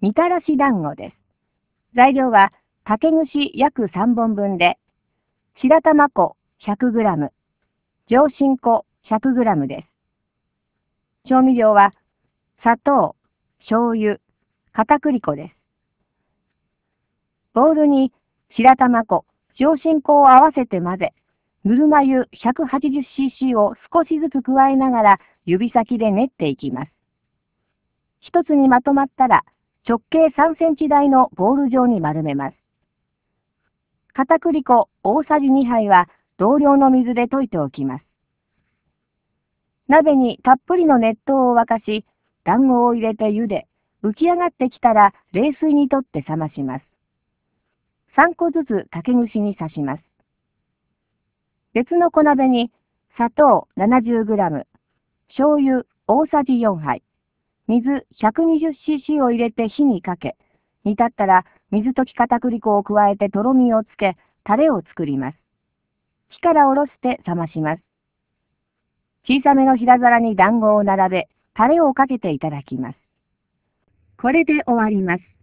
みたらし団子です。材料は、竹串約3本分で、白玉粉 100g、上新粉 100g です。調味料は、砂糖、醤油、片栗粉です。ボウルに白玉粉、上新粉を合わせて混ぜ、ぬるま湯 180cc を少しずつ加えながら指先で練っていきます。一つにまとまったら直径3センチ大のボール状に丸めます。片栗粉大さじ2杯は同量の水で溶いておきます。鍋にたっぷりの熱湯を沸かし、団子を入れて茹で、浮き上がってきたら冷水にとって冷まします。3個ずつ竹串に刺します。別の小鍋に砂糖 70g、醤油大さじ4杯、水 120cc を入れて火にかけ、煮立ったら水溶き片栗粉を加えてとろみをつけ、タレを作ります。火から下ろして冷まします。小さめの平皿に団子を並べ、タレをかけていただきます。これで終わります。